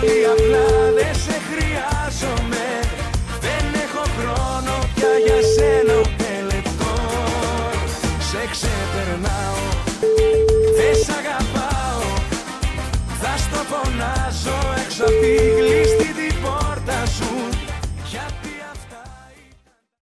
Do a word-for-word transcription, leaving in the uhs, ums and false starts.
πολύ απλά, δεν σε χρειάζομαι. Δεν έχω χρόνο πια για σένα ούτε λεπτό. Σε ξεπερνάω, δεν σ' αγαπάω. Θα στο φωνάζω έξω απ' τη